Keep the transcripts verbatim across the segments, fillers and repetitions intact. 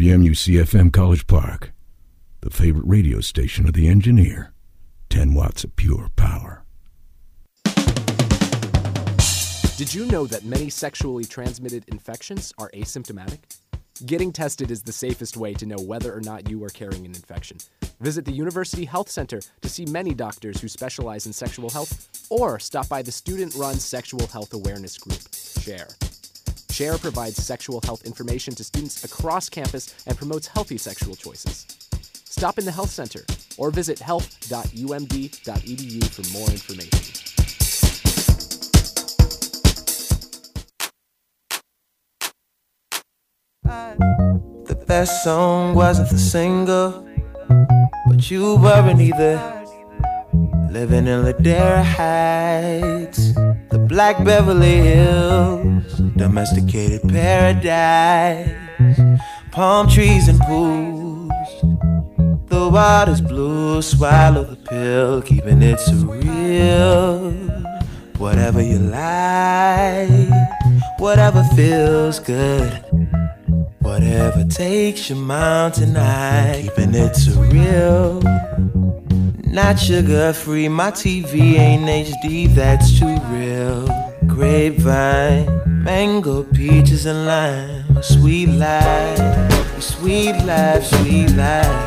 W M U C F M College Park, the favorite radio station of the engineer. ten watts of pure power. Did you know that many sexually transmitted infections are asymptomatic? Getting tested is the safest way to know whether or not you are carrying an infection. Visit the University Health Center to see many doctors who specialize in sexual health, or stop by the student-run sexual health awareness group, SHARE. SHARE provides sexual health information to students across campus and promotes healthy sexual choices. Stop in the health center or visit health dot u m d dot e d u for more information. The best song wasn't the single, but you weren't either. Living in Ladera Heights, the Black Beverly Hills, domesticated paradise, palm trees and pools. The water's blue, swallow the pill, keeping it surreal. Whatever you like, whatever feels good, whatever takes your mountain high, keeping it surreal. Not sugar-free, my T V ain't H D, that's too real. Grapevine, mango, peaches and lime, a sweet life, sweet life, sweet life.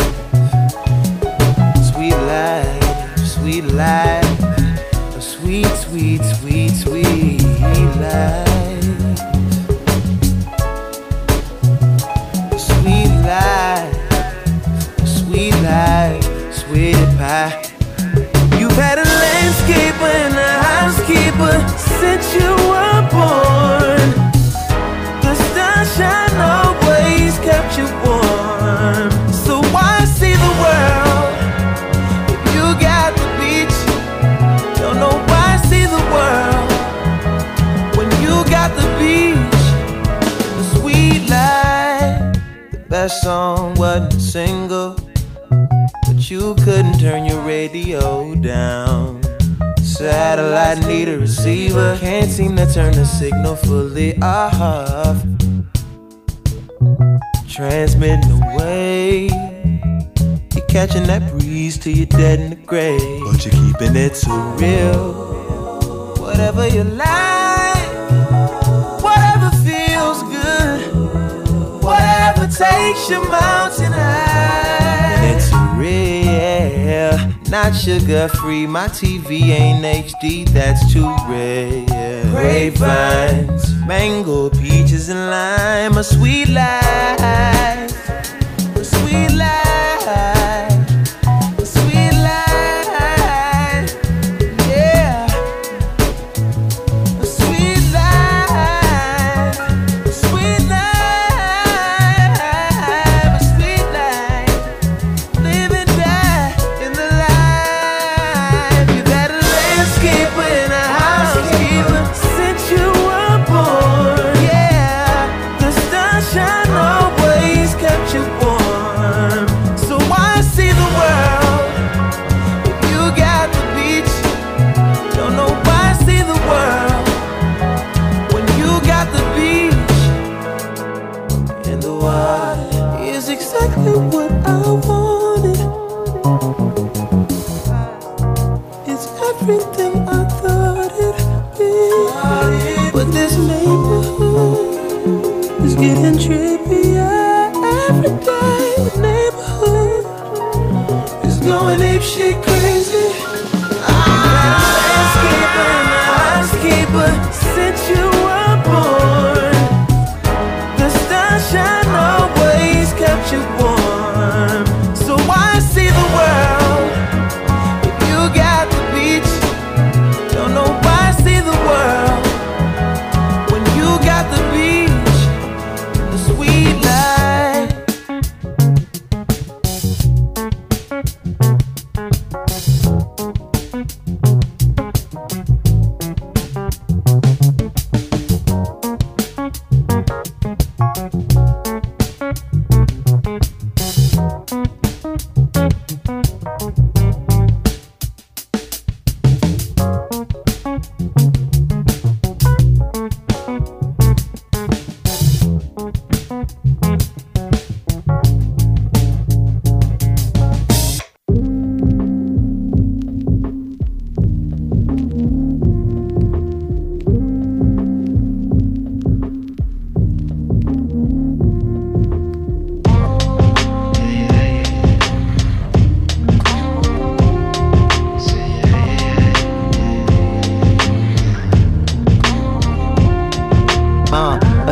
Sweet life, sweet life, a sweet, sweet, sweet, sweet life. Sweet life, sweet life, sweet pie. You've had a landscaper and a housekeeper since you were born. The sunshine always kept you warm. So why see the world if you got the beach? Don't know why see the world when you got the beach. The sweet life. The best song wasn't a single, but you couldn't turn your radio down. Satellite need a receiver, can't seem to turn the signal fully off. Transmitting away, you're catching that breeze till you're dead in the grave, but you're keeping it surreal. Whatever you like, whatever feels good, whatever takes your mountain high, and it's real. Not sugar-free, my T V ain't H D, that's too rare. Grapevines, mango, peaches and lime, a sweet life, a sweet life, a sweet life, yeah. A sweet life, a sweet life, a sweet life. Live and die in the life. You've had a landscaper and a housekeeper since you were born. Yeah, the sunshine always kept you warm. So why see the world if you got the beach? Don't know why see the world when you got the beach. And the water is exactly what I wanted. It's everything I thought it'd be. But this neighborhood is getting trippier every day. The neighborhood is going apeshit crazy. Ah, landscaper and a housekeeper since you were born. The sunshine always kept you warm. So why see the world if you got the beach? Don't know why see the world when you got the beach. The sweet life.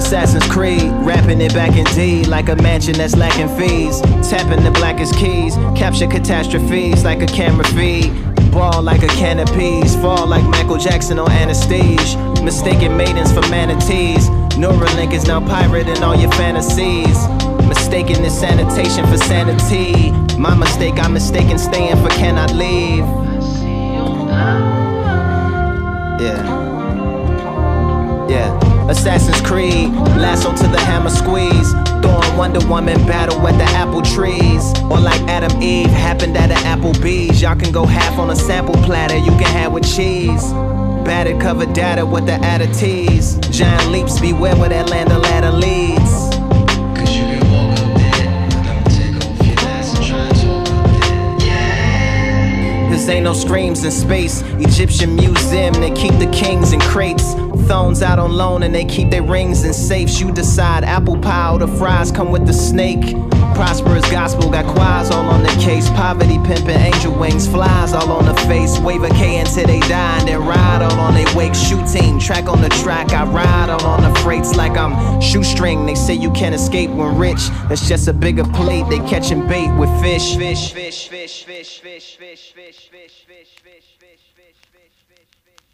Assassin's Creed, rapping it back in D like a mansion that's lacking fees. Tapping the blackest keys, capture catastrophes like a camera feed. Ball like a can of peas, fall like Michael Jackson on anesthesia. Mistaken maidens for manatees. Neuralink is now pirating all your fantasies. Mistaken this sanitation for sanity. My mistake, I'm mistaken staying for cannot leave. Yeah. Yeah. Assassin's Creed, lasso to the hammer squeeze. Throwing Wonder Woman battle at the apple trees. Or like Adam Eve, happened at an Applebee's. Y'all can go half on a sample platter, you can have with cheese. Battered covered data with the addities. Giant leaps, beware where that land of ladder leads. Cause you can walk up there, I'ma take off your last and try and talk up there. Yeah. This ain't no screams in space. Egyptian museum, they keep the kings in crates. Thrones out on loan and they keep their rings in safes. You decide, apple pie or the fries come with the snake. Prosperous gospel got choirs all on the case. Poverty pimping, angel wings, flies all on the face. Wave a K until they die and then ride all on they wake. Shooting, track on the track, I ride all on the freights like I'm shoestring. They say you can't escape when rich. That's just a bigger plate, they catching bait with fish. Fish, fish, fish, fish, fish, fish, fish, fish, fish, fish, fish, fish, fish, fish,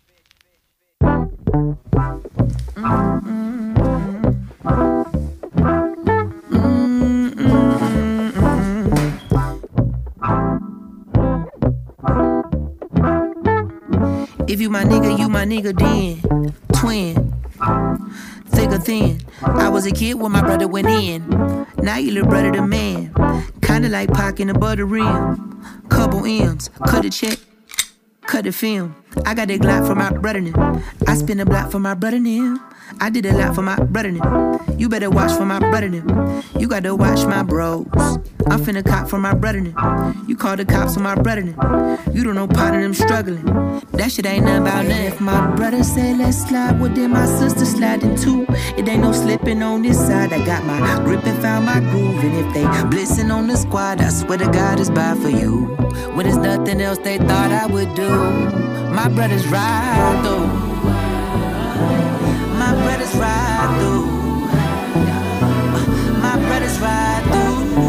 If you my nigga, you my nigga then. Twin, thick or thin. I was a kid when my brother went in. Now you little brother the man. Kinda like Pac in a butter rim. Couple M's, cut a check, cut the film. I got that Glock for my brother now. I spin a block for my brother now. I did a lot for my brother now. You better watch for my brother now. You gotta watch my bros. I'm finna cop for my brother now. You call the cops on my brother now. You don't know part of them struggling. That shit ain't nothing about nothing. If my brother say let's slide, well then my sister sliding too. It ain't no slipping on this side. I got my grip and found my groove. And if they blitzing on the squad, I swear to God it's bad for you. When there's nothing else they thought I would do. My brothers ride through. My brothers ride through. My brothers ride through.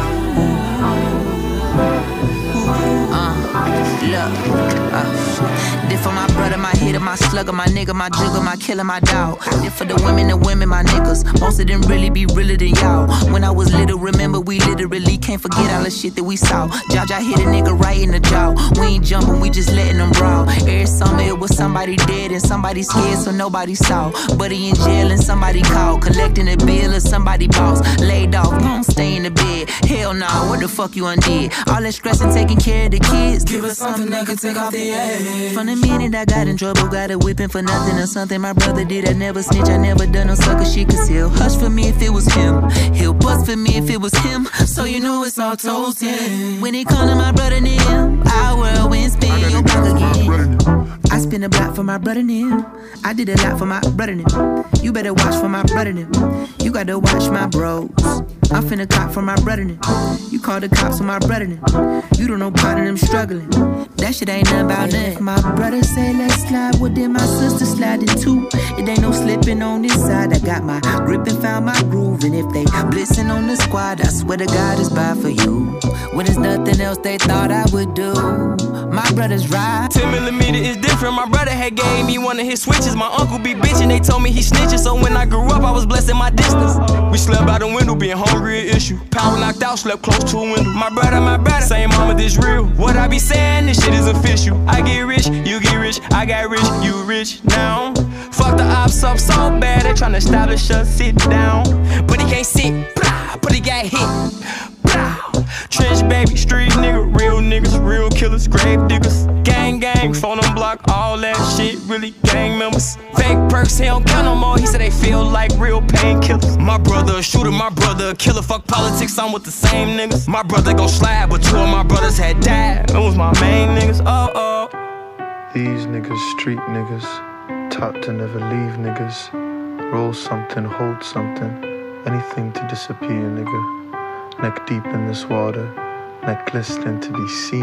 Uh, look, uh, this for my brother, my hitter, my slugger, my nigga, my jugger, my killer, my dog. This for the women, the women, my niggas. Most of them really be realer than y'all. When I was little, remember we literally can't forget all the shit that we saw. Jaja hit a nigga right in the jaw. We ain't jumping, we just letting them brawl. Every summer it was somebody dead and somebody scared, so nobody saw. But he in jail and somebody called, collecting a bill or somebody boss. Laid off, gon' stay in the bed. Hell nah, what the fuck you undid? All that stress and taking care of the kids. Give us something that can take off the edge. From the minute I got in trouble, got a whipping for nothing or something my brother did. I never snitch, I never done no sucker shit. Cause he'll hush for me if it was him. He'll bust for me if it was him. So you know it's all toasted. When it come to my brother Nim, our world wins spin your back again. I spin a block for my brother Nim. I did a lot for my brother Nim. You better watch for my brother Nim. You gotta watch my bros. I'm finna cop for my brother Nim. You call the cops on my brother Nim. You don't know part of them struggling. That shit ain't nothing about nothing. My brother say let's slide, well then my sister sliding too. It ain't no slipping on this side. I got my grip and found my groove. And if they blitzing on the squad, I swear to God it's bad for you. When there's nothing else they thought I would do. My brother's ride. ten millimeter is different. My brother had gave me one of his switches. My uncle be bitching, they told me he snitching. So when I grew up, I was blessed in my distance. We slept out the window, being hungry an issue. Power knocked out, slept close to a window. My brother, my brother, same mama, this real. What I be saying, this shit is official. I get rich, you get rich, I got rich, you rich now. Fuck the ops up so bad, they tryna establish us, sit down. But he can't sit, blah, but he got hit. Trench baby, street nigga, real niggas, real killers, grave diggers. Gang gang, phone them block, all that shit, really gang members. Fake perks, he don't count no more, he said they feel like real painkillers. My brother a shooter, my brother a killer, fuck politics, I'm with the same niggas. My brother gon' slide, but two of my brothers had died. Those my main niggas, oh oh. These niggas, street niggas, taught to never leave niggas. Roll something, hold something, anything to disappear, nigga. Neck deep in this water, neck glistening to be seen,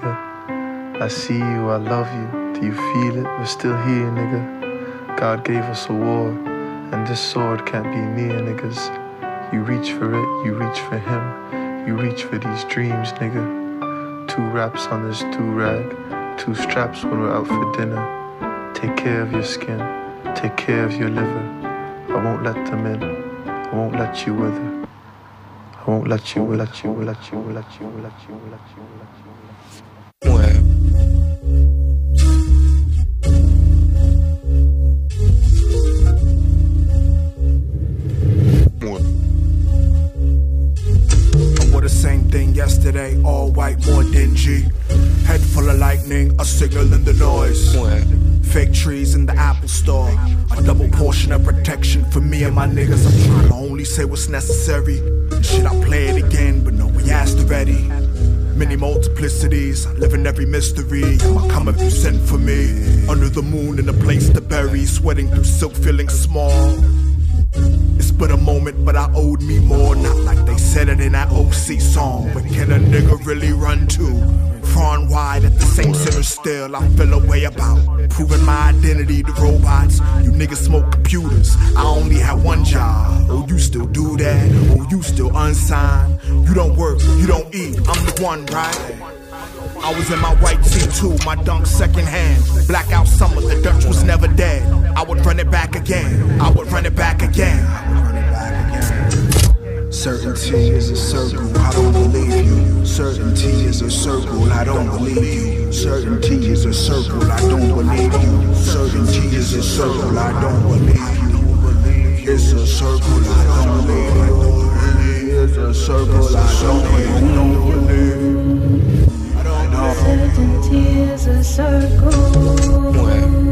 nigga. I see you, I love you, do you feel it? We're still here, nigga. God gave us a war, And this sword can't be near, niggas. You reach for it, you reach for him. You reach for these dreams, nigga. Two wraps on this do-rag. Two straps when we're out for dinner. Take care of your skin. Take care of your liver. I won't let them in. I won't let you wither. I won't let you, let you, let you, let you, let you, let you, let you, let you. Ouais. The same thing yesterday, all white, more dingy. Head full of lightning, a signal in the noise. Ouais. Fake trees in the Apple store. A double portion of protection for me and my niggas. I'm trying to only say what's necessary. And shit, I play it again, but no, we asked already. Many multiplicities, living every mystery. I'ma come if you sent for me. Under the moon in a place to bury. Sweating through silk, feeling small. It's but a moment, but I owed me more. Not like they said it in that O C song. But can a nigga really run to? Far and wide at the same center still. I feel a way about proving my identity to robots. You niggas smoke computers. I only have one job. Oh, you still do that? Oh, you still unsigned? You don't work, you don't eat. I'm the one, right? I was in my white T two, my dunk second hand. Blackout summer, the Dutch was never dead. I would run it back again. I would run it back again. I would run it back again. Certainty is a circle, I don't believe you. Certainty is a circle, I don't believe you. Certainty is a circle, I don't believe you. Certainty is a circle, I don't believe you. It's a circle, I don't believe you. It's a circle, I don't believe you. Certainty is a circle. Ouais.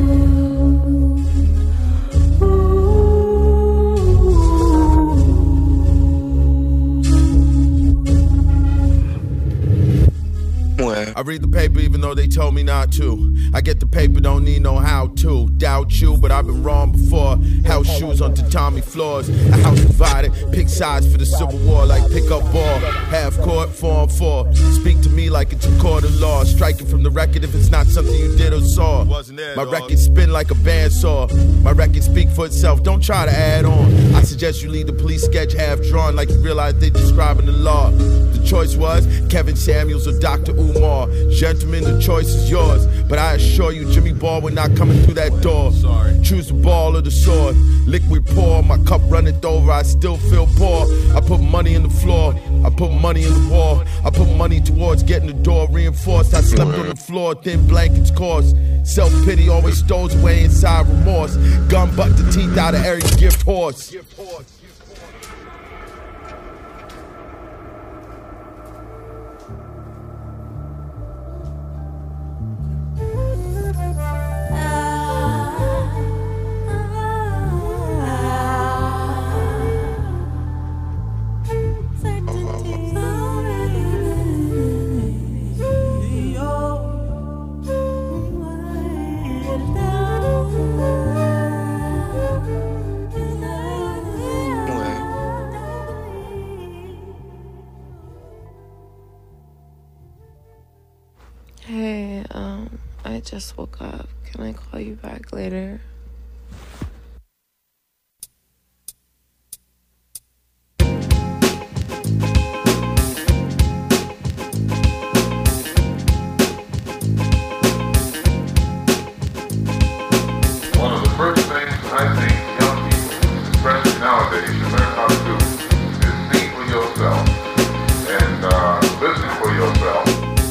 I read the paper even though they told me not to. I get the paper, don't need no how to. Doubt you, but I've been wrong before. House shoes on tatami floors. A house divided, pick sides for the Civil War like pick up ball. Half court, four on four. Speak to me like it's a court of law. Striking from the record if it's not something you did or saw. My record spin like a bandsaw. My record speak for itself, don't try to add on. I suggest you leave the police sketch half drawn like you realize they describing the law. The choice was Kevin Samuels or Doctor Umar. Gentlemen, the choice is yours. But I assure you, Jimmy Baldwin not coming through that door. Sorry. Choose the ball or the sword. Liquid pour, my cup runneth over, I still feel poor. I put money in the floor, I put money in the wall. I put money towards getting the door reinforced. I slept on the floor, thin blankets coarse. Self-pity always stows away inside remorse. Gun butt the teeth out of every gift horse. Hey, um, I just woke up. Can I call you back later? One of the first things I think young people, especially nowadays, should learn how to do is think for yourself and uh, listen for yourself.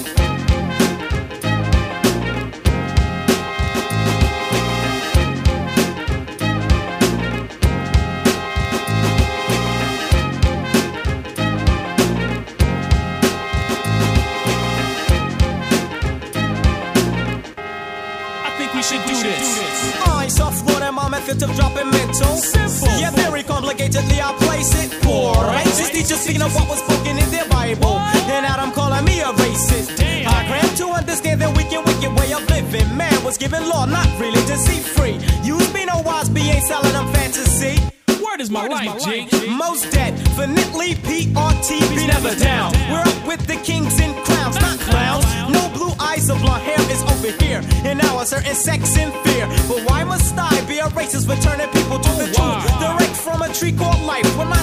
I software and my method of dropping mental. Simple. Yeah, very complicatedly I place it. Poor racist teachers speaking of what was spoken in their Bible. What? And Adam calling me a racist. Damn. I cram to understand the wicked, wicked way of living. Man was given law, not really to see free. You be no wise, be ain't selling them fantasy. Word is my Word life, G. Most definitely P R T be never down. We're up with the kings and crowns, not clowns. No blue eyes or blonde hair is over here. And now a certain sex and fear. But why must I be a racist for turning people to the truth?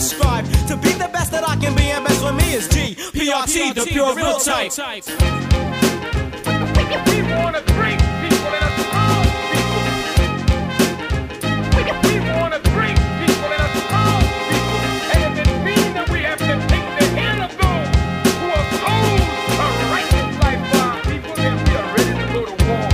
strive to be the best that I can be, and best for me is G. P R T, the pure real type. We wanna bring people in a strong people. We wanna bring people in a strong people. And if it means that we have to take the hand of those who oppose a righteous life for our people, then we are ready to go to war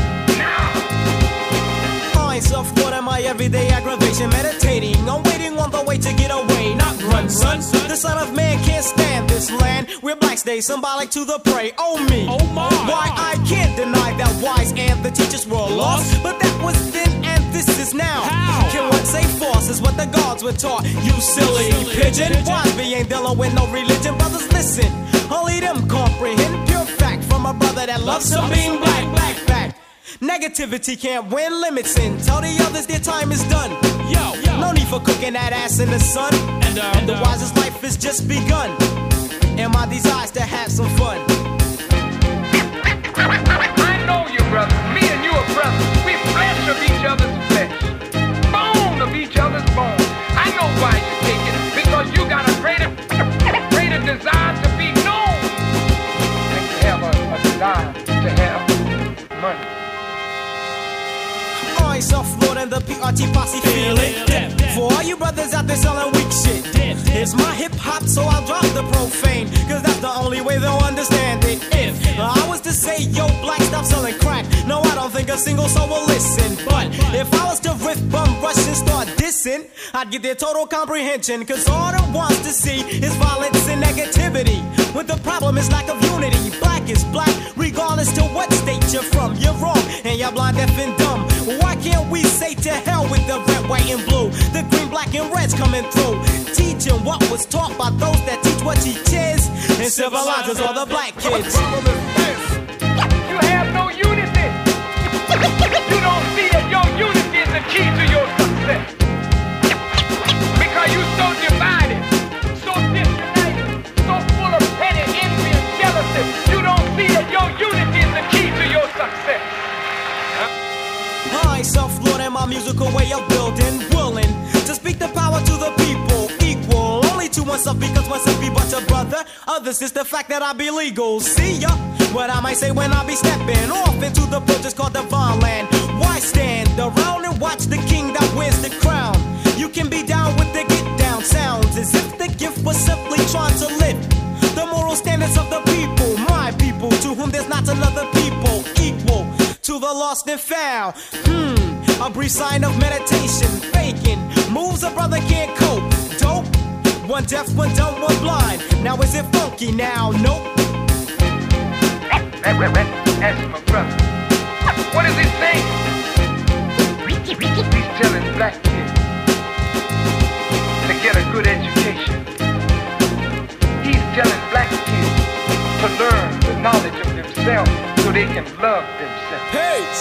now. I self-thought in my everyday aggravation, meditating on waiting on the way to get away, not run, son. The son of man can't stand this land where blacks stay symbolic to the prey. Oh me, oh my. Why I can't deny that wise and the teachers were lost, but that was then and this is now. How? Can one say false is what the gods were taught? You silly, silly pigeon. Wise be ain't dealing with no religion. Brothers, listen, only them comprehend pure fact from a brother that loves to being black, black, black. Negativity can't win, limits in. Tell the others their time is done. Yo, yo. No need for cooking that ass in the sun. And, uh, and the uh, wisest life has just begun. And my desires to have some fun. I know you, brother. Me and you are brothers. We flesh of each other's flesh, bone of each other's bone. I know why you take it, because you got a greater, greater desire to be known than you have a, a desire to have money. I self-lord and the P R T posse feel it. For all you brothers out there selling weak shit, it's my hip-hop, so I'll drop the profane, cause that's the only way they'll understand it. If I was to say, yo, black, stop selling crack, no, I don't think a single soul will listen. But if I was to riff, bum, rush, and start dissing, I'd get their total comprehension, cause all it wants to see is violence and negativity, when the problem is lack of unity. Black is black, regardless to what state you're from. You're wrong, and you're blind, deaf, and dumb. Why can't we say to hell with the red, white, and blue? The green, black, and red's coming through, teaching what was taught by those that teach what teaches, and civilizes all the black kids. The problem is this: you have no unity. You don't see that your unity is the key to your success, because you're so divided, so disunited, so full of petty envy and jealousy. You don't see that your unity is the key to your success. I self-lord in my musical way of building, willing to speak the power to the people, equal only to oneself, because oneself be but a brother. Others is the fact that I be legal. See ya, what I might say when I be stepping off into the buildings called Divine Land. Why stand around and watch the king that wears the crown? You can be down with the get down sounds, as if the gift was simply trying to lift the moral standards of the people, my people, to whom there's not another people equal to the lost and found. Hmm, a brief sign of meditation, faking moves a brother can't cope. Dope, one deaf, one dumb, one blind. Now is it funky now? Nope. Ask my brother, what is he saying? He's telling black kids to get a good education. He's telling black kids to learn the knowledge of themselves so they can love themselves. Peace.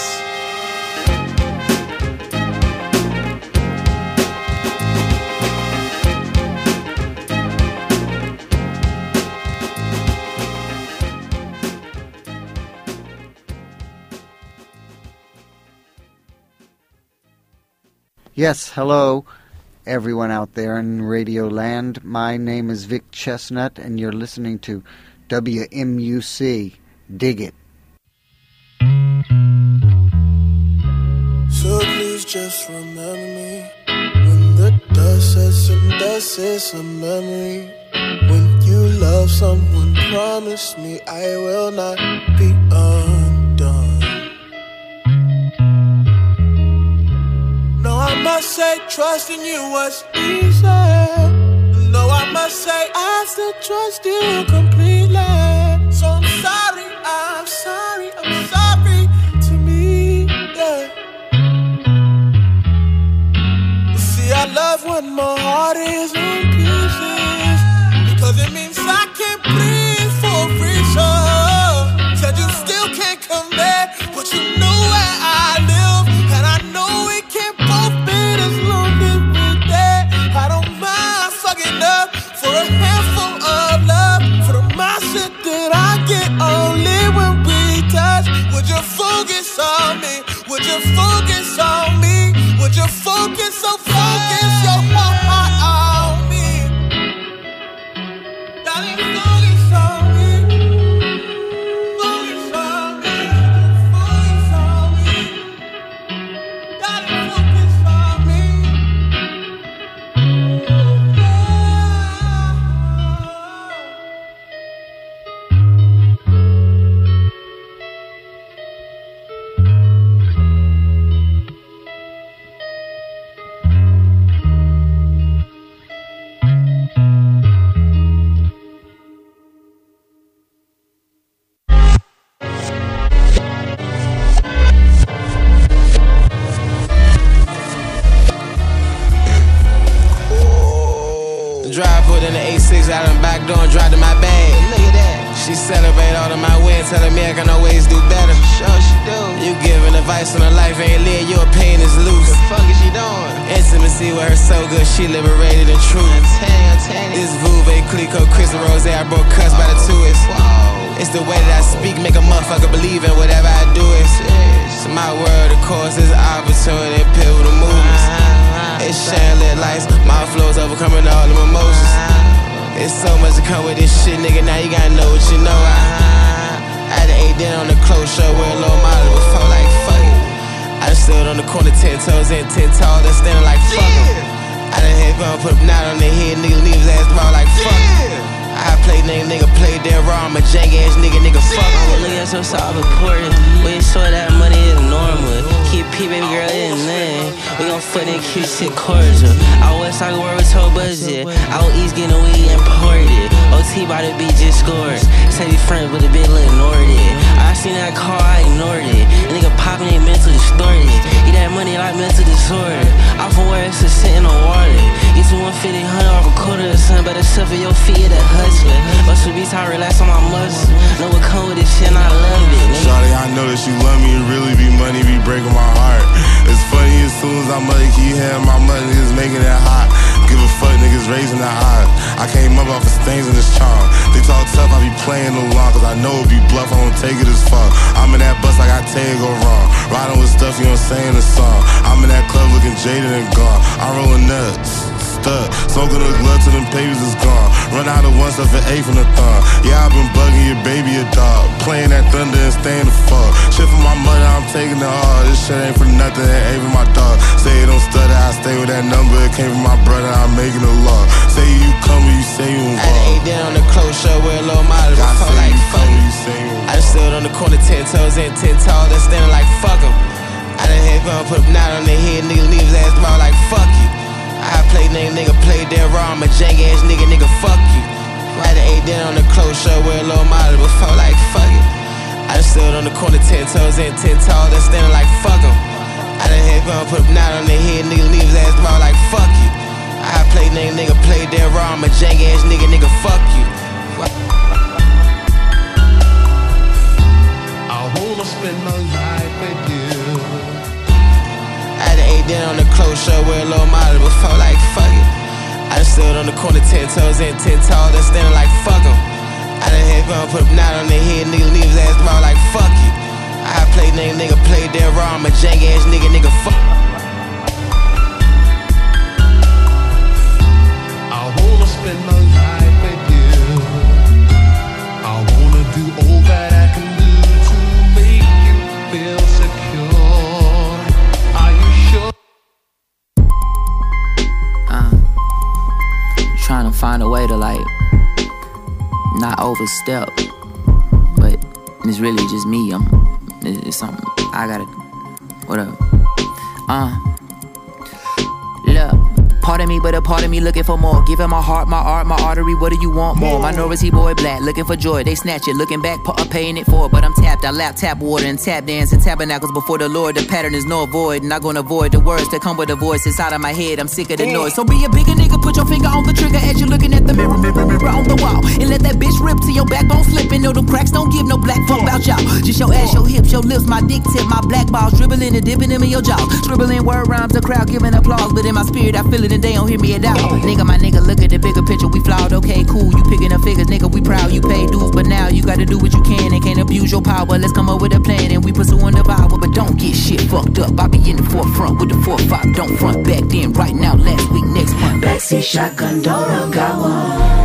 Yes, hello, everyone out there in Radio Land. My name is Vic Chestnut, and you're listening to W M U C. Dig it. So please just remember me when the dust sets and dust is a memory. When you love someone, promise me I will not be undone. No, I must say trusting you was easy. No, I must say I still trust you completely. So I'm sorry, I'm sorry, I'm sorry to me, yeah. See, I love when my heart is in pieces, because it means I can't breathe for a reason. Said you still can't come back, but you know where I live, and I know we can't both be as long as we're there. I don't mind fucking up for a handful of love, for the mindset that I get only when we touch. Would you focus on me? Would you focus on me? Would you focus, so focus your whole heart on me? lights on her life ain't lit, your pain is loose. The fuck is she doing? Intimacy with her so good, she liberated in truth. I'm telling you, I'm telling you. This Vouve, Clico, Chris and Rose, I broke cuss by the twist. It's the way that I speak, make a motherfucker believe in whatever I do. It's my world, of course, is opportunity, pivotal movements. It's shine lit lights, my flow's overcoming all the emotions. It's so much to come with this shit, nigga, now you gotta know what you know. I, I had to ate dinner on the clothes show with a little model before, like, fuck it. I done stood on the corner ten toes in, ten tall, then standing like, fuck em. I done hit bump, put a knot on their head, nigga, leave his ass ball like, fuck em. I play nigga, nigga, play that raw, I'm a jank ass nigga, nigga, fuck em. Look at so soft important, we ain't sure that money is normal. Keep P, baby girl, it ain't nothing. We gon' foot in cute shit cordial. Out west, I can work with total budget. Out east, getting weed imported. O T by the beat just scored. Say we friends, but the bitch look ignored it. I seen that car, I ignored it. A nigga poppin' ain't mental distorted. Eat that money like mental disorder. Off of where it's just sitting on water. Get you one fifty, hundred off a quarter or something. Better suffer your feet at hustler. But should be tired, relax on my muscle. Know what come with this shit, and I love it. Shawty, I know that you love me. It really be money, be breaking my heart. It's funny, as soon as I money, keep hearing my money, niggas making it hot. Give a fuck, niggas raising the odds. I came up off of stains in this charm. They talk tough, I be playing no long, cause I know it be bluff, I don't take it as far. I'm in that bus like I tell you go wrong. Riding with stuff you don't say in the song. I'm in that club looking jaded and gone. I'm rolling nuts. Smoking the glove till them papers is gone. Run out of one stuff for eight from the thumb. Yeah, I've been bugging your baby a dog. Playing that thunder and staying the fuck. Shit for my money, I'm taking it all. This shit ain't for nothing, it ain't for my dog. Say it don't stutter, I stay with that number. It came from my brother, I'm making a law. Say you come when you say you involved. I ate down on the clothes show with a little model before, like, fuck em. I done stood on the corner ten toes in, ten tall, then standing like, fuck em. I done hit bump, put a knot on their head, nigga, leave his ass ball like, fuck you. I play nigga, nigga, play that raw, I'm a jank ass nigga, nigga, fuck you. I done ate dinner on the clothes show with a little model before, like, fuck it. I done stood on the corner ten toes in, ten tall, then standing like, fuck em. I done hit bump, put a knot on their head, nigga, leave his ass ball like, fuck you. I play nigga, nigga, play that raw, I'm a jank ass nigga, nigga, fuck you. I wanna spend my life with you. I done ate dinner on the clothes show with a little model before, like, fuck it. I done stood on the corner ten toes in, ten tall, then standing like, fuck em. I done hit bump, put a knot on their head, nigga, leave his ass ball like, fuck you. I play nigga, nigga, play that raw, I'm a jank ass nigga, nigga, fuck. I wanna spend my life with you. I wanna do all that I can do to make you feel secure. Are you sure? Uh, trying to find a way to, like, not overstep, but it's really just me. I'm, it's something I gotta, whatever. Uh, look. Part of me, but a part of me looking for more. Giving my heart, my art, my artery. What do you want more? Minority boy black, looking for joy. They snatch it, looking back, I'm paying it for. But I'm tapped, I lap tap water and tap dance and tabernacles before the Lord. The pattern is no avoid, not gonna avoid the words that come with a voice inside of my head. I'm sick of the noise. So be a bigger nigga, put your finger on the trigger as you're looking at the mirror, mirror, mirror on the wall, and let that bitch rip till your backbone slipping. No, them cracks don't give no black fuck about y'all. Just your ass, your hips, your lips, my dick tip, my black balls dribbling and dipping them in your jaws. Scribbling word rhymes, the crowd giving applause, but in my spirit I feel it and they don't hear me at all. Nigga, my nigga, look at the bigger picture. We flawed, okay, cool. You picking up figures, nigga. We proud. You pay dues, but now you gotta do what you can and can't abuse your power. Let's come up with a plan and we pursuing the power, but don't get shit fucked up. I be in the forefront with the four five. Don't front back then. Right now, last week, next month. Backseat shotgun, don't got one.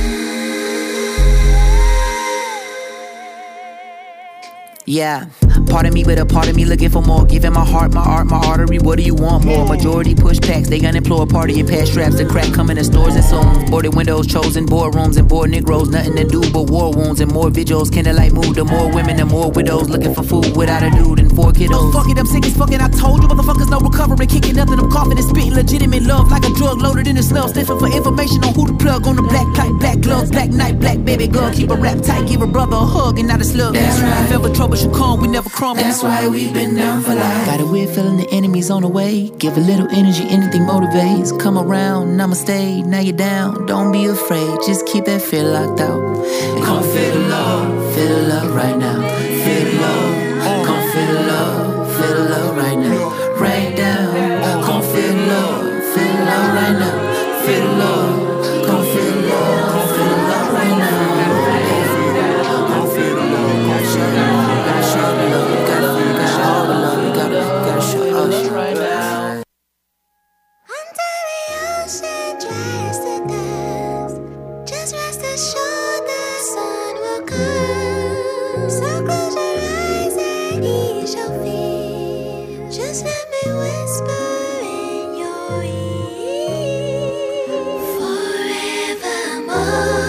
Yeah, Pardon me, but a part of me looking for more. Giving my heart, my art, my artery. What do you want more? Majority push packs, they unemployed. Party and pass straps and crack coming to stores and songs. Boarded windows, chosen boardrooms and bored Negroes. Nothing to do but war wounds and more vigils. Candlelight mood, the more women, the more widows. Looking for food without a dude and four kiddos. Oh, fuck it, I'm sick as fucking. I told you motherfuckers no recovery. Kicking nothing, I'm coughing and spitting legitimate love like a drug loaded in the smell. Sniffing for information on who to plug on the black kite, black gloves, black night, black baby girl. Keep a rap tight, give a brother a hug and not a slug. That's right. If ever trouble should come, we never crumble. That's why we've been down for life. Got a weird feeling the enemy's on the way. Give a little energy, anything motivates. Come around, I'ma stay. Now you're down, don't be afraid. Just keep that fear locked out. Come feel the love, feel the love right now. Feel the love, come feel the love, feel the love right now. Rain down, come feel the love, feel the love right now. Feel the love, come feel the love, come feel the love right now. Come feel the love, come show the love, gotta show the love, you gotta, you gotta show all the love, you gotta, you gotta show us right now. Under the ocean dries to dust. Just rest assured the sun will come. So close your eyes and ease your fear. Just let me whisper in your ear. Forevermore,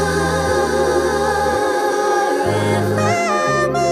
forevermore,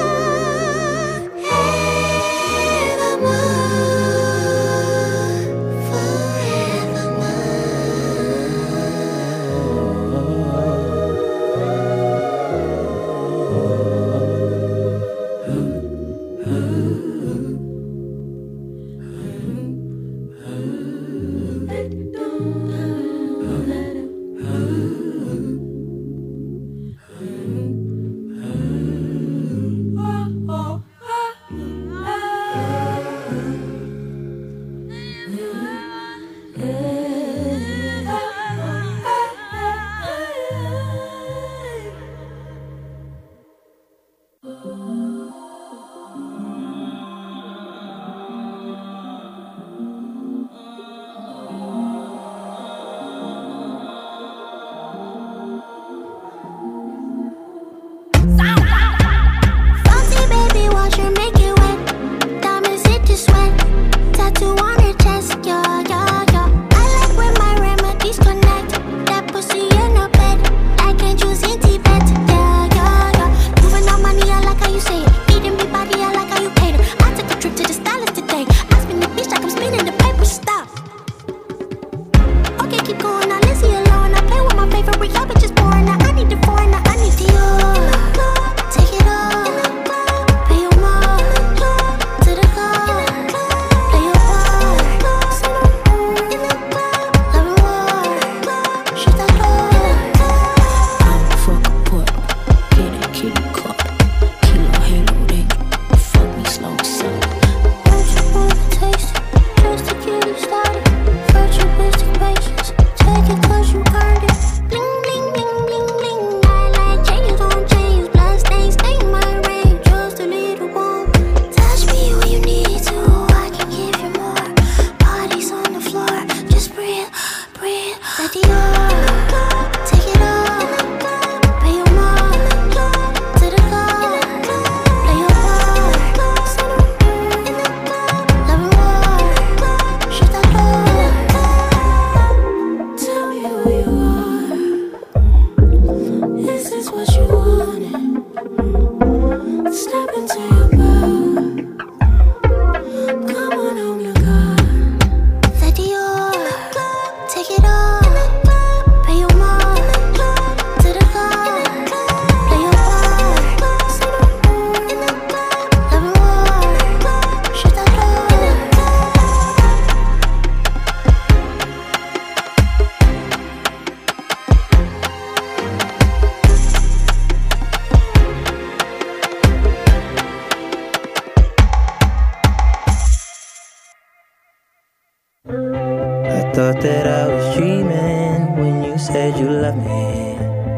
Thought that I was dreaming when you said you loved me.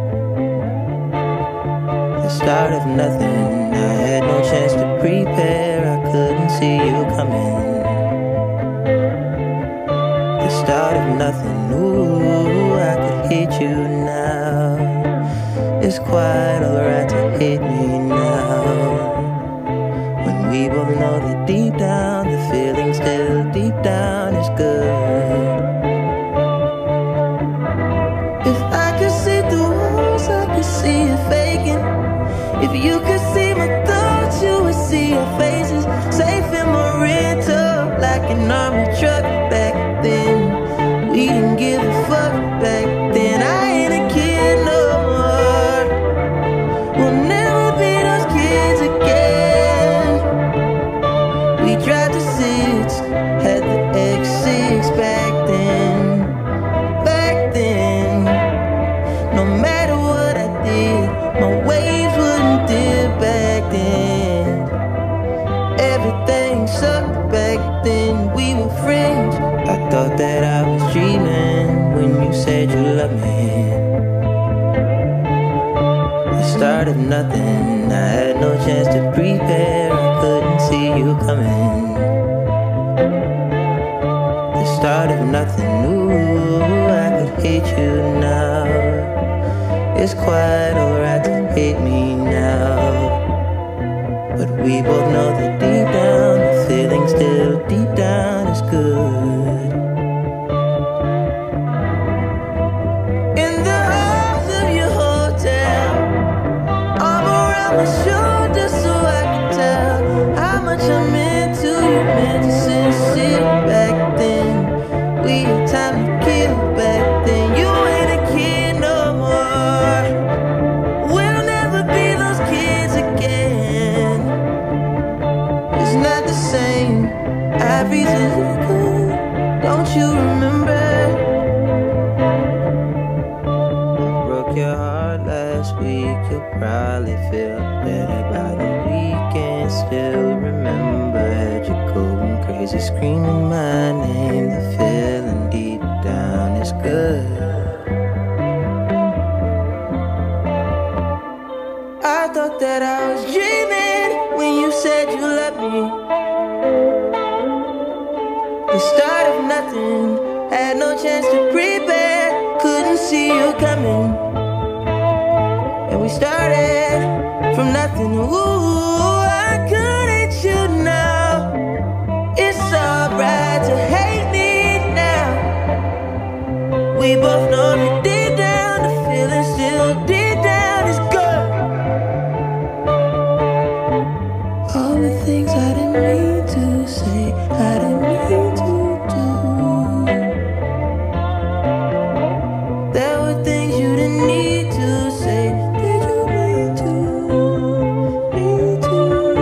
The start of nothing, I had no chance to prepare, I couldn't see you coming. The start of nothing, ooh, I could hate you now. It's quite alright to hate me now. When we both see you faking. If you could see my thoughts, you would see your faces. Safe in my rental, like an army truck back then. We didn't give a fuck back then. I ain't a kid no more. We'll never be those kids again. We tried the six, had the X six back then. Back then, no matter what I did, my waves wouldn't dip back then. Everything sucked back then. We were friends. I thought that I was dreaming when you said you loved me. The start of nothing, I had no chance to prepare. I couldn't see you coming. The start of nothing, ooh, I could hate you now. It's quite alright to hate me now. But we both know that deep down, the feeling still deep down is good. In the halls of your hotel, arm around my shoulder so I can tell how much I meant to you, meant to sincere back then. We had time to kill back then. You ain't a kid no more. We'll never be those kids again. It's not the same. Everything's good. Don't you remember? Broke your heart last week. You'll probably feel better by the weekend. Still remember, had you going crazy, screaming my name. The feeling deep down is good. I thought that I was dreaming when you said you loved me. The start of nothing, had no chance to prepare. Couldn't see you coming. And we started from nothing. Ooh, I could hate you now. It's alright to hate me now. We both know that deep down, the feeling still deep down is good. All the things I didn't mean to say, I didn't mean to do. There were things you didn't need to say. Did you mean to? Need to?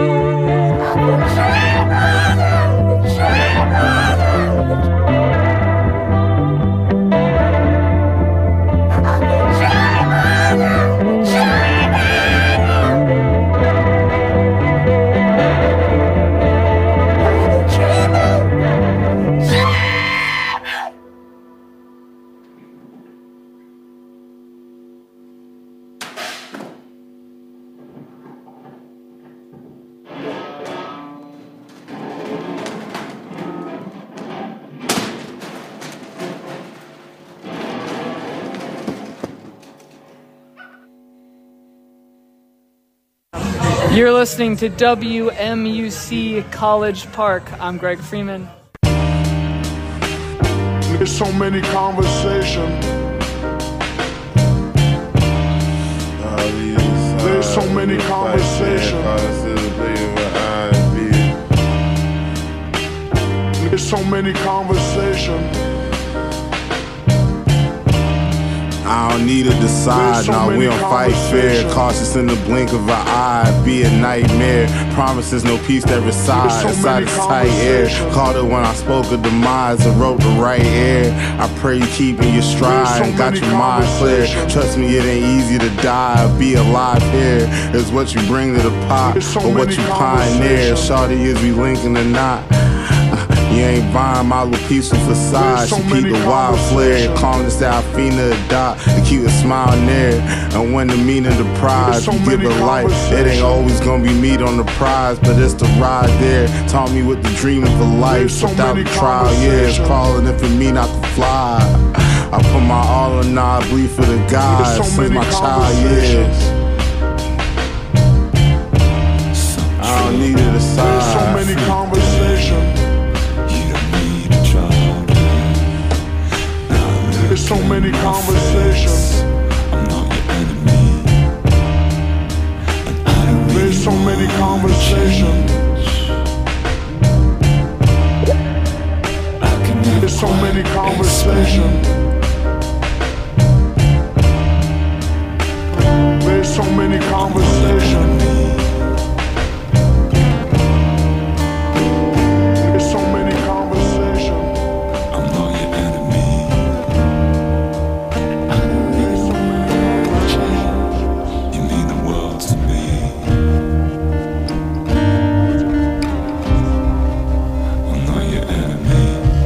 You're listening to W M U C College Park. I'm Greg Freeman. There's so many conversations. There's so many conversations. There's so many conversations. I don't need to decide, so nah, we don't fight fair. conversations. Cautious in the blink of an eye, be a nightmare. Promises no peace that reside so inside many this tight air. conversations. Called it when I spoke of demise and wrote the right air. I pray you keeping your stride so and got many your mind clear. conversations. Trust me, it ain't easy to die, be alive here. Is what you bring to the pot, There's so or what many you pioneer. conversations. Shawty is we linking the knot. You ain't buying my little peaceful facade. There's so She keep many the wild flare, conversations. calm the style, finna adopt, to keep a smile near. And when the meaning the prize, There's so we give many it life. It ain't conversations. always gonna be meat on the prize, but it's the ride there. Taught me what the dream of a life There's so without many a trial. Yeah, it's conversations. crawling if it me not to fly. I put my all in, now I bleed for the God There's so since many my child conversations. years. I don't need to decide. There's so many conversations. There's so many conversations. conversations. There's so many conversations. There's so many conversations. There's so many conversations. I'm not your enemy. There's so many conversations. You mean the world to me. I'm not your enemy.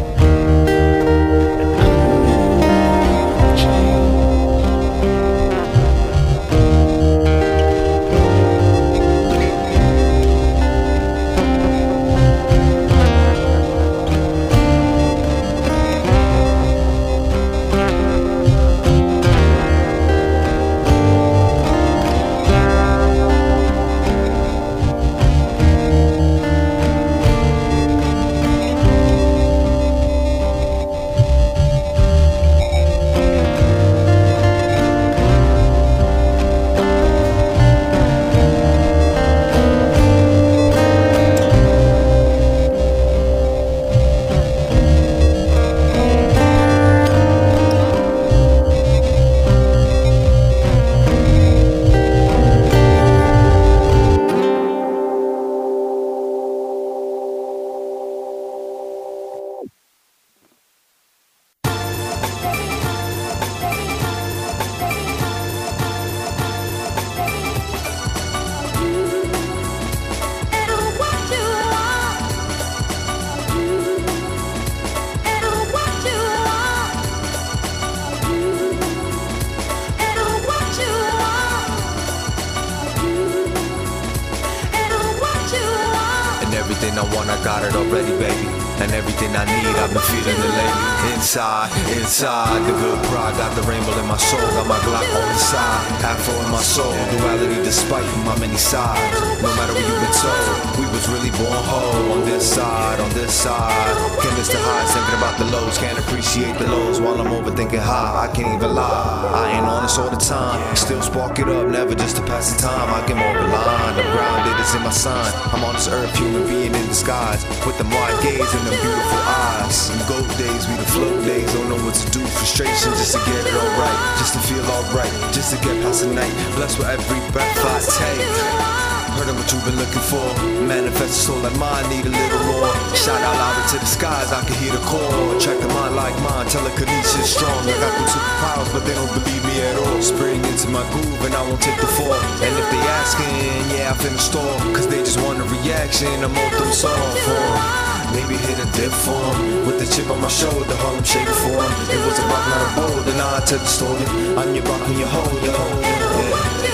Everything I want, I got it already, baby. And everything I need, I've been feeling it lately. Inside, inside, the good pride. Got the rainbow in my soul, got my Glock on the side. Afro in my soul, duality despite my many sides. No matter what you've been told, we was really born whole. On this side, on this side. Can't miss the highs, thinking about the lows. Can't appreciate the lows while I'm overthinking high. I can't even lie, I ain't honest all the time. Still spark it up, never just to pass the time. I get more blind, I'm grounded, it's in my sign. I'm on this earth, human being in disguise. With them wide gaze and them beautiful eyes. Some gold days, we the float days. Don't know what to do, frustration just to get it alright. Just to feel alright, just to get past the night. Blessed with every breath I take. Heard of what you've been looking for. Manifest a soul like mine, need a little more. Shout out loud into the skies, I can hear the call. Attract a mind like mine, telekinesis is strong. I got them superpowers, but they don't believe me at all. Spring into my groove and I won't take the fall. And if they asking, yeah, I finna stall. Cause they just want a reaction, I'm all them soft for. Maybe hit a dip form with the chip on my shoulder, Harlem shake form. It was a rock, not a boulder, now I tell the story. I'm your rock and your hold, yo. Yeah.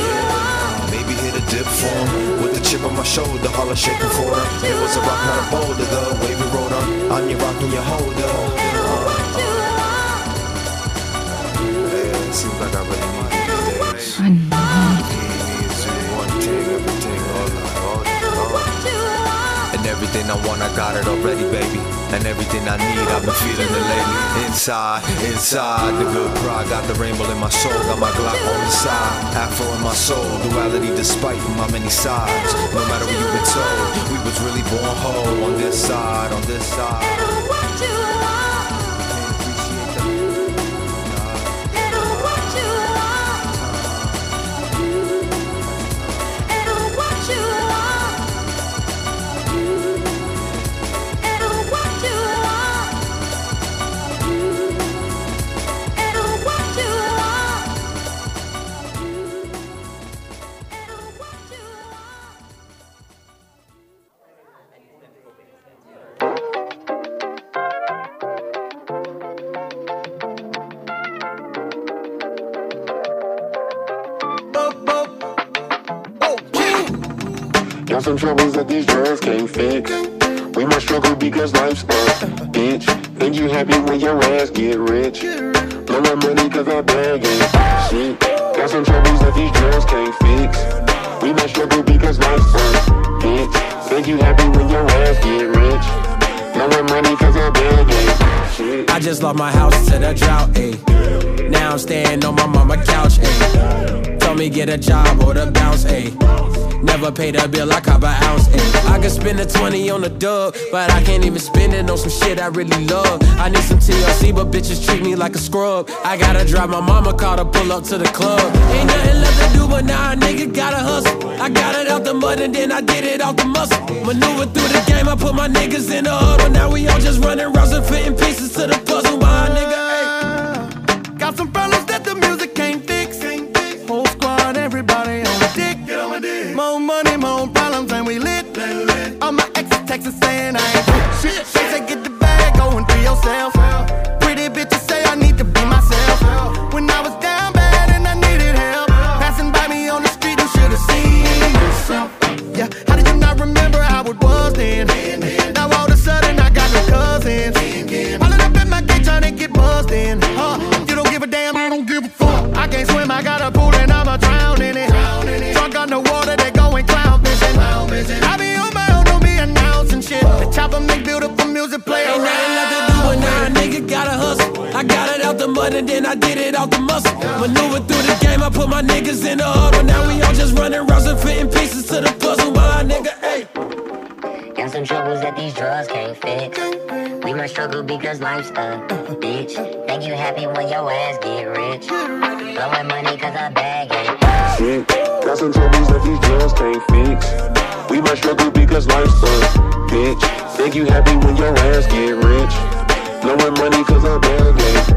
Maybe hit a dip form with the chip on my shoulder, Harlem shaking for them. It was a rock, not a boulder, the way we rode on. I'm your rock and your holder. Uh, uh. Yeah, it seems like I really need you these days. I know. One thing, everything, all night, all night, all night. And everything I want, I got it already, baby. And everything I need, I've been feeling it lately. Inside, inside, the good pride. Got the rainbow in my soul, got my Glock on the side. Afro in my soul, duality despite my many sides. No matter what you've been told, we was really born whole. On this side, on this side. Got some troubles that these drugs can't fix. We must struggle because life's a bitch. Think you happy when your ass get rich. Blow my money cause I bag it. Shit. Got some troubles that these drugs can't fix. We must struggle because life's a bitch. Think you happy when your ass get rich. Blow my money cause I bag it. Shit. I just lost my house to the drought, ayy. Now I'm staying on my mama couch, ayy. told me get a job or the bounce, ayy. Never paid a bill, I cop an ounce, ayy. I could spend a twenty on the dub, but I can't even spend it on some shit I really love. I need some T L C, but bitches treat me like a scrub. I gotta drive my mama car to pull up to the club. Ain't nothing left to do, but now a nigga gotta hustle. I got it out the mud and then I did it out the muscle. Maneuver through the game, I put my niggas in the huddle. Now we all just running rounds and fitting pieces to the puzzle. My nigga, ayy. Got some problems that the music can't fix. Whole squad, everybody on the dick. Get on my dick. More money, more problems, and we lit. All my exes texting saying I ain't shit. They say get the bag, going through yourself. Pretty bitches say I need to be myself. When I was down bad and I needed help, passing by me on the street, you should have seen yourself. Yeah, how did you not remember how it was then? Now all of a sudden I got no cousins. Pulling up at my gate trying to get buzzed in. Huh? You don't give a damn, I don't give a fuck. I can't swim, I got a pool and I'ma drown in it. Drunk on the water, they going clown fishing. I be on my own, don't be announcing shit. The chopper make beautiful music play around. Ain't nothing left to do, but now a nigga gotta hustle. I got it out the mud and then I did it out the muscle. Maneuver through the game, I put my niggas in the huddle. Now we all just running rounds and fitting pieces to the puzzle. My nigga, ayy. Got some troubles that these drugs can't fix. We must struggle because life's a bitch. Think you happy when your ass get rich. Blowing money cause I bag it. Shit, got some troubles that these drugs can't fix. We must struggle because life's a bitch. Think you happy when your ass get rich. Blowing money cause I bag it.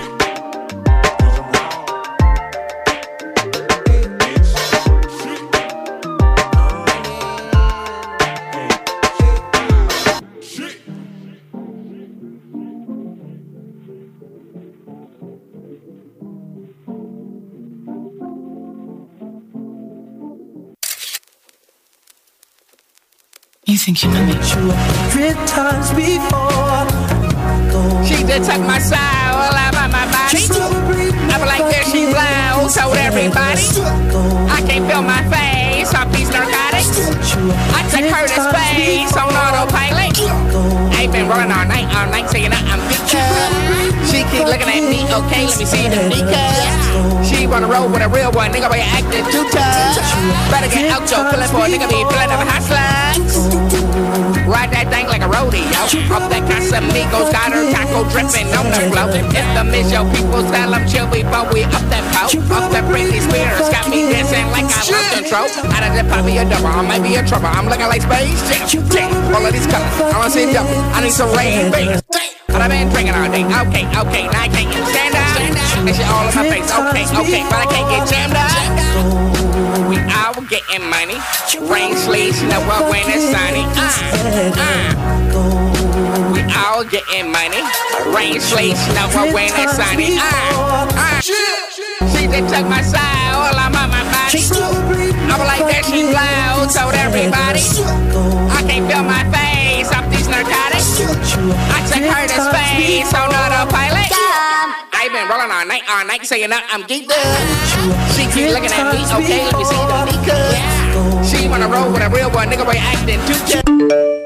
You think you know me? You a hundred times before. She just took my soul out of my body. I be like there she blows, told everybody. I can't feel my face off these narcotics. I took her to space on autopilot. I ain't been running all night, all night saying that I'm good. She keep looking at me, okay, let me see the nigga. She wanna roll with a real one, nigga, but you acting too tough. Better get out your feeling for a nigga, be feeling of a hot slugs. Ride that thing like a rodeo. Up that Casamigos, got her taco dripping on the floor. It's the miss, yo, people tell them chill before we up that boat. Up that Britney Spears, got me dancing like I lost control. Out of the poppy a double, I might be in trouble. I'm looking like space jam. Damn, all of these colors, I wanna see double. I need some rain, baby. But I've been drinking all day. Okay, okay, now I can't get stand up. That shit all in my face. Okay, okay, but I can't get jammed up. We all getting money. Rain, sleet, snow, when it's sunny. Uh, uh. We all getting money. Rain, sleet, snow, when it's sunny. Uh, uh. She just took my soul, I'm on my body. I'm like that she blows, told everybody. I can't feel my face off these narcotics. I took her to space on autopilot. I been rolling all night, all night, saying that I'm geeked up. She keep looking at me, okay, let me see the nigga. She wanna roll with a real one, nigga, boy acting too tough.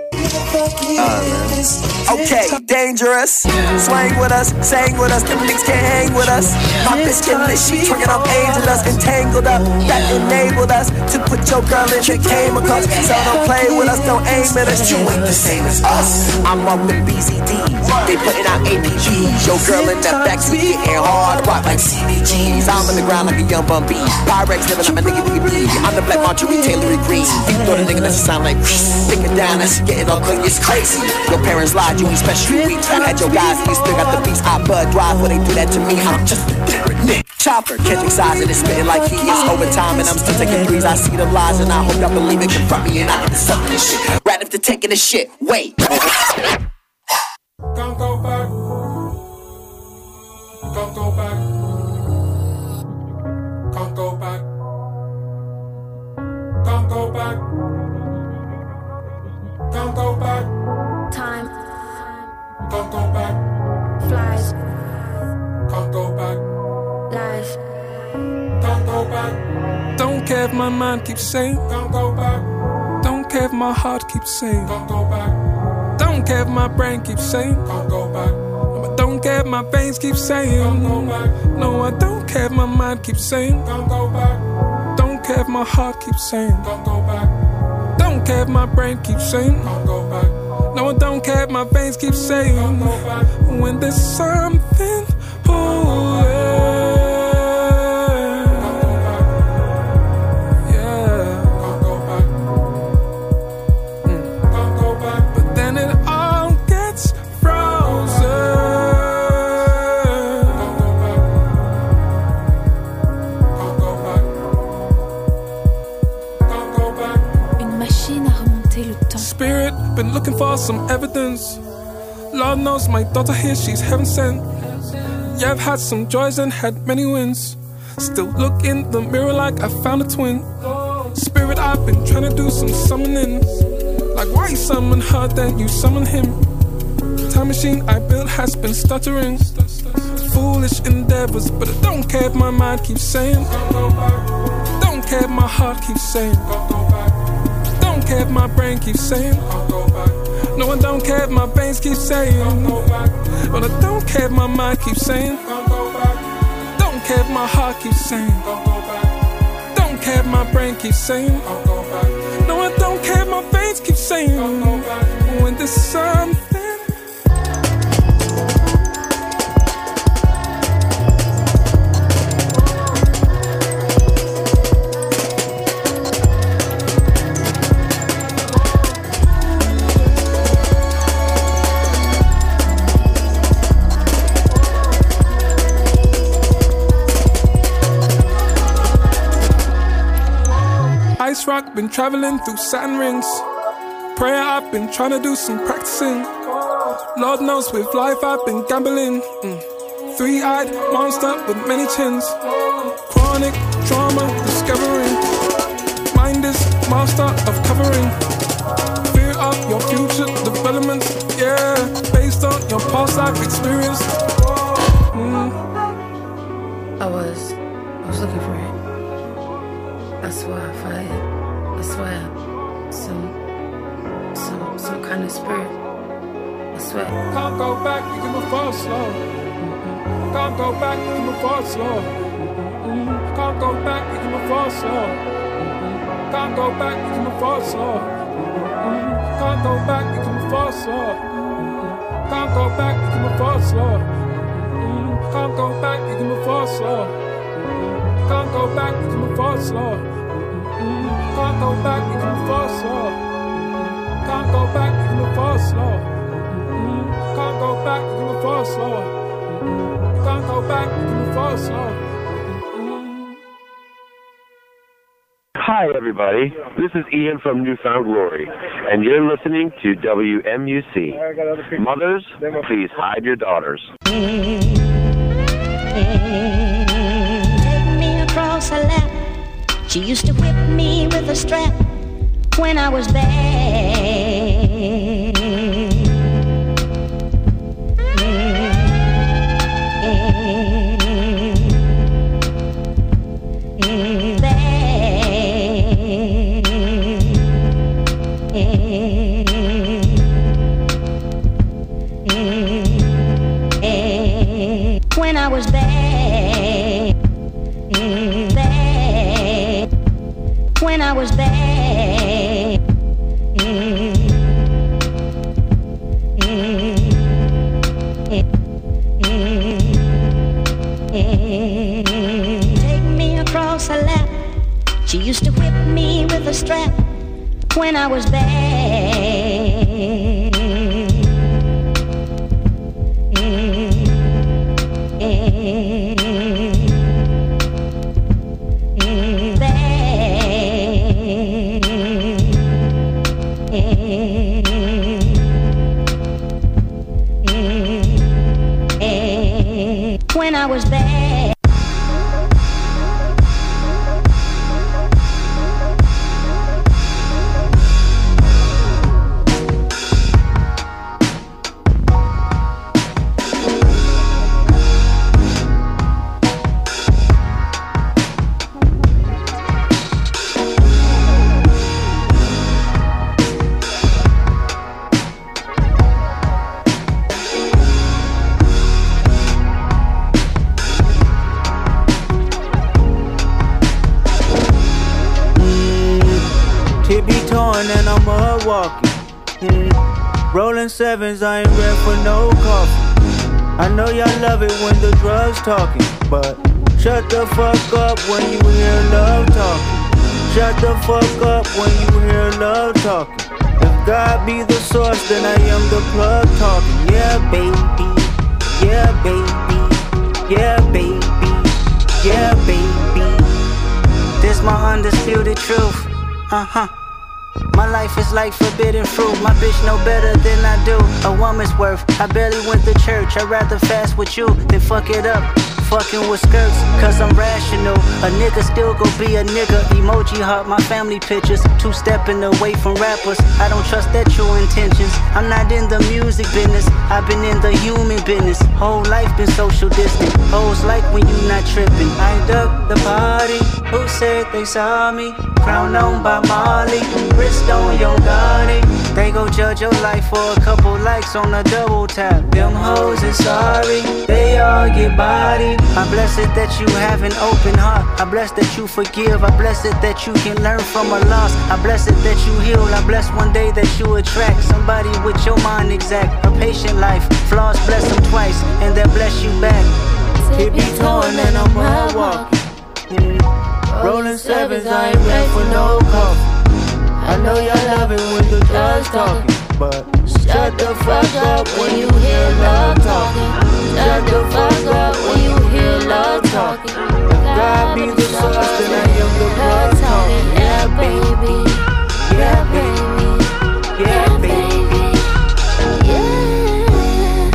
Uh, okay, dangerous. Swang with us, sang with us, them niggas can't hang with us. My bitch get lit, she twerking up angel us, entangled up. That enabled us to put your girl in the came across. So don't play with us, don't aim at us. You ain't the same as us. I'm up with B C Ds, they putting out A P Gs. Your girl in the backseat getting hard, rock like C B Gs. I'm on the ground like a young bum bee. Pyrex living like a nigga nigga B. I'm the black Marjorie Taylor Green. You throw the nigga that sound like stick it down, that's getting all clean. It's crazy. Your parents lied, you ain't special. We had your guys, you still got the beats. I bud drive when they do that to me. I'm just a different Nick Chopper. Catching size and it's spitting like he is overtime. And I'm still taking threes. I see the lies and I hope y'all believe it. Confront me and I get to sucking this shit. Right after taking this shit. Wait. Don't go back. Don't go back. Don't go back. Don't go back. Don't go back. Time. Don't go back. Flies. Don't go back. Life. Don't go back. Don't care if my mind keeps saying. Don't go back. Don't care if my heart keeps saying. Don't go back. Don't care if my brain keeps saying. Don't go back. But don't care, my veins keep saying. No, I don't care, my mind keeps saying. Don't care if my heart keeps saying. Don't care if my brain keeps saying. No, I don't care if my veins keep saying. When there's something, oh yeah, yeah. Mm. But then it all gets frozen. Une machine à remonter le temps. Spirit, been looking for some evidence. Lord knows my daughter here, she's heaven sent. Yeah, I've had some joys and had many wins. Still look in the mirror like I found a twin. Spirit, I've been trying to do some summoning. Like why you summon her, then you summon him. Time machine I built has been stuttering. Foolish endeavors, but I don't care if my mind keeps saying. Don't care if my heart keeps saying. Don't care if my brain keeps saying. No, I don't care if my veins keep saying. But I don't care if my mind keeps saying. Don't care if my heart keeps saying. Don't care if my brain keeps saying. No, I don't care if my veins keep saying. When there's something. Ice rock, been traveling through Saturn rings. Prayer, I've been trying to do some practicing. Lord knows with life I've been gambling. Mm. Three-eyed monster with many chins. Chronic trauma discovering. Mind is master of covering. Fear of your future development. Yeah, based on your past life experience. Mm. I was, I was looking for it. I swear, I fight. I swear, some, some, some kind of spirit. I swear. Can't go back, you can move forward slow. Can't go back, you can move forward slow. Can't go back, you can move forward slow. Can't go back, you can move forward slow. Can't go back, you can move forward slow. Can't go back, you can move forward slow. Can't go back, you can move forward slow. Can't go back, you can move forward slow. Can't go back, you can move forward slow. Can't go back, you can move forward slow. Can't go back, you can move forward slow. Can't go back, you can move forward slow. Hi, everybody. This is Ian from Newfound Glory, and you're listening to W M U C. Mothers, please hide your daughters. Across her lap, she used to whip me with a strap when I was bad. When I was bad. Bad. When I was bad. Take me across her lap. She used to whip me with a strap when I was bad. When I was bad. Tippy torn and I'm mud walking. Yeah. Rolling sevens, I ain't ready for no coffee. I know y'all love it when the drugs talking, but shut the fuck up when you hear love talking. Shut the fuck up when you hear love talking. If God be the source, then I am the plug talking. Yeah, baby. Yeah, baby. Yeah, baby. Yeah, baby. This my undisputed truth. Uh-huh. My life is like forbidden fruit. My bitch know better than I do. A woman's worth. I barely went to church. I'd rather fast with you than fuck it up. Fucking with skirts, cause I'm rational. A nigga still gon' be a nigga. Emoji heart, my family pictures. Two stepping away from rappers. I don't trust their true intentions. I'm not in the music business. I've been in the human business. Whole life been social distant. Hoes like when you not tripping. I ducked the party. Who said they saw me? Crown on by Molly. Wrist on your Gotti. They go judge your life for a couple likes on a double tap. Them hoes is sorry. They all get body. I'm blessed that you have an open heart. I'm blessed that you forgive. I'm blessed that you can learn from a loss. I'm blessed that you heal. I'm blessed one day that you attract somebody with your mind exact. A patient life. Flaws bless them twice and they'll bless you back. Tippy torn and I'm mud walking. Yeah. Rolling sevens, I ain't ready for no coffee. I know y'all love it when the drugs talking, but shut the fuck up when you hear love talking. Shut the fuck up when you hear love talking. God be the source, then I am the blood talking. Yeah, baby. Yeah, baby. Yeah, baby. Yeah.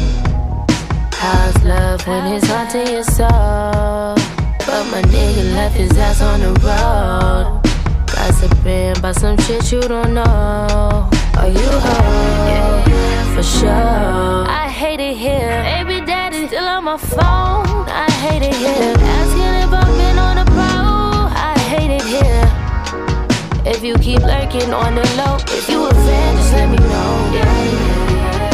How's love when it's haunting your soul? But my nigga left his ass on the road. Gossiping about some shit you don't know. Are you home? Yeah, for sure. I hate it here. Baby daddy still on my phone. I hate it here. Asking if I've been on the pro. I hate it here. If you keep lurking on the low, if you a fan, just let me know. Yeah, yeah,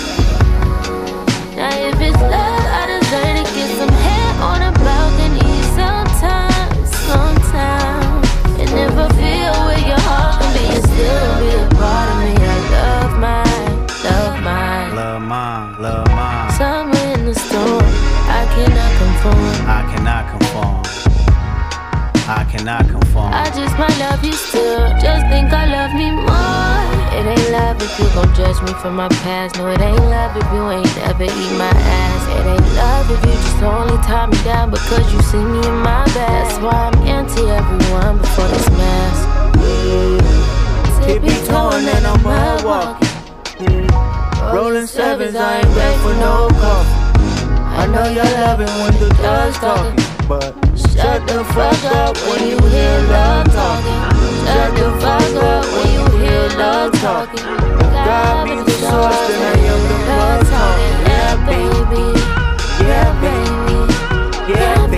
yeah. Now if it's love, I deserve to get some hair on a balcony. Sometimes, sometimes. And if I feel where your heart can be, you still be a part of me. I love mine, love mine. Love mine, love mine. Summer in the storm, I cannot conform. I cannot conform. I cannot conform. I just might love you still, just think I love me more. It ain't love if you gon' judge me for my past. No, it ain't love if you ain't ever eat my ass. It ain't love if you just only tie me down because you see me in my bed. That's why I'm anti everyone before this mask. Tippy torn and I'm mud walking. Yeah. Rolling sevens, I ain't ready for no coffee. I know y'all love it when the drugs talking, but shut the fuck up when you hear love talking. Shut the fuck up when you hear love talking. God be the source, then I am the blood talking. Yeah, baby. Yeah, baby. Yeah,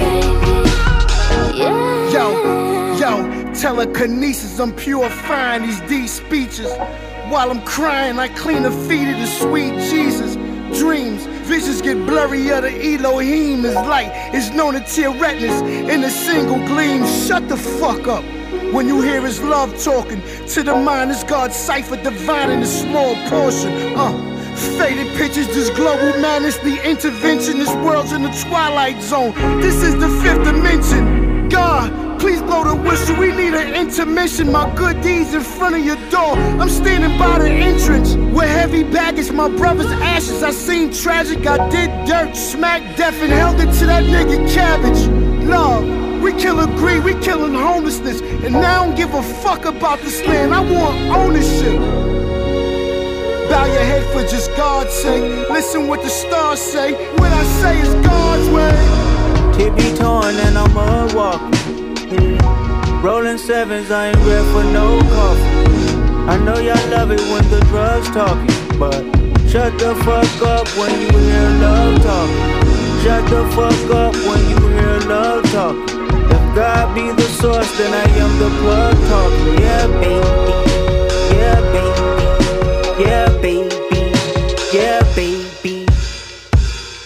baby. Yeah. Yo, yo, telekinesis, I'm purifying these deep speeches. While I'm crying, I clean the feet of the sweet Jesus. Dreams, visions get blurry, of the Elohim is light. It's known to tear retinas in a single gleam. Shut the fuck up when you hear his love talking. To the mind is God's cipher, divine in a small portion. Uh, faded pictures, this global madness, the intervention. This world's in the twilight zone. This is the fifth dimension. God, please blow the whistle, we need an intermission. My good deeds in front of your door. I'm standing by the entrance with heavy baggage, my brother's ashes. I seen tragic, I did dirt, smacked death and held it to that nigga cabbage. Love, we killing greed, we killing homelessness. And now I don't give a fuck about this land, I want ownership. Bow your head for just God's sake. Listen what the stars say, what I say is God's way. Tippy torn and I'm mud walking. Yeah. Rolling sevens, I ain't ready for no coffee. I know y'all love it when the drugs talking, but shut the fuck up when you hear love talking. Shut the fuck up when you hear love talking. If God be the source, then I am the plug talking. Yeah, baby. Yeah, baby. Yeah, baby. Yeah, baby.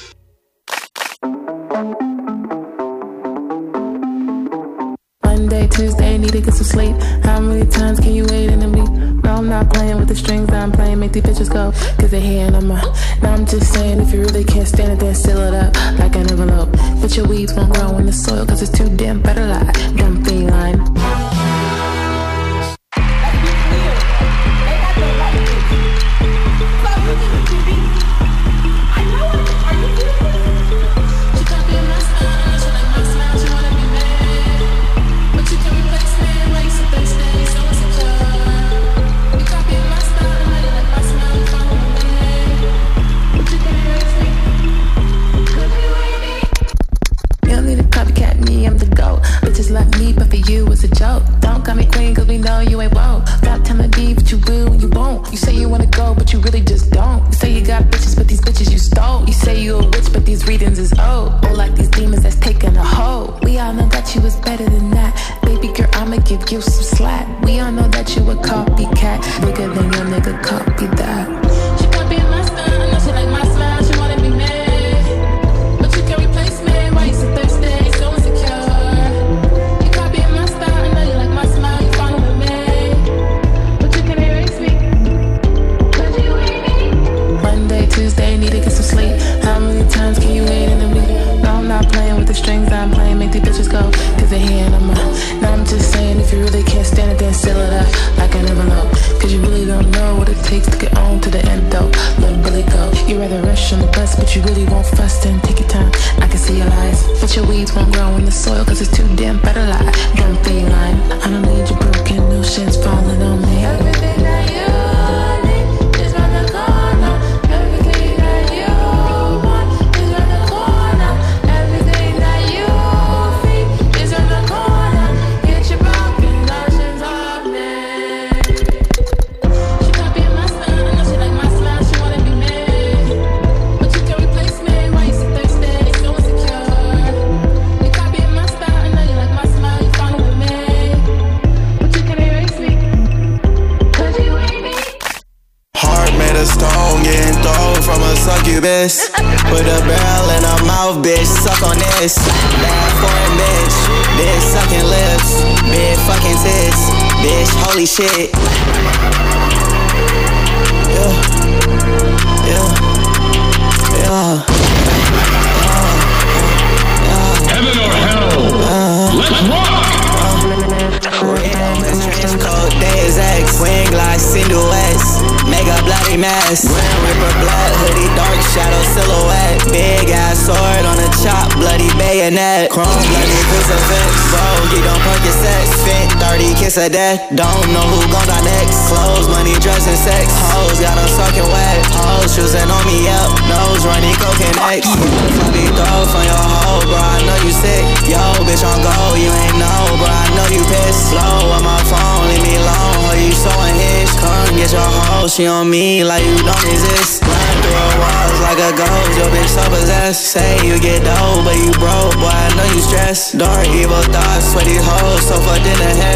Monday, Tuesday, need to get some sleep. How many times can you wait in the meet? No, I'm not playing with the strings, I'm playing, make these bitches go. Cause they here and I'm uh, now I'm just saying, if you really can't stand it, then seal it up like an envelope. But your weeds won't grow in the soil, cause it's too damn better lie. Dumb feline. Put a barrel in her mouth, bitch, suck on this. Bad foreign bitch, bitch sucking lips. Big fucking tits, bitch, holy shit. Yeah, yeah, yeah. Heaven or hell, let's rock! Trench coat, days X, swing like silhouettes, make a bloody mess. Grim Reaper blood, hoodie, dark shadow silhouette. Big ass sword on a chop, bloody bayonet. Chrome bloody crucifix, bro, you don't perk your sex. Fit thirty, kiss of death, don't know who gon' die next. Clothes, money, dress, and sex. Hoes got them soaking wet, hoes choosing on me up. Nose running, coke and X. Funny throw from your hoe, bro, I know you sick. Yo, bitch on go, you ain't know, bro, I know you pissed. Slow on my phone, leave me alone, oh, you so unhinged. Come get your hoe, she on me like you don't exist. Run through her walls like a ghost, your bitch so possessed. Say you get dope, but you broke, boy, I know you stressed. Dark, evil thoughts, sweaty hoes, so fucked in the head.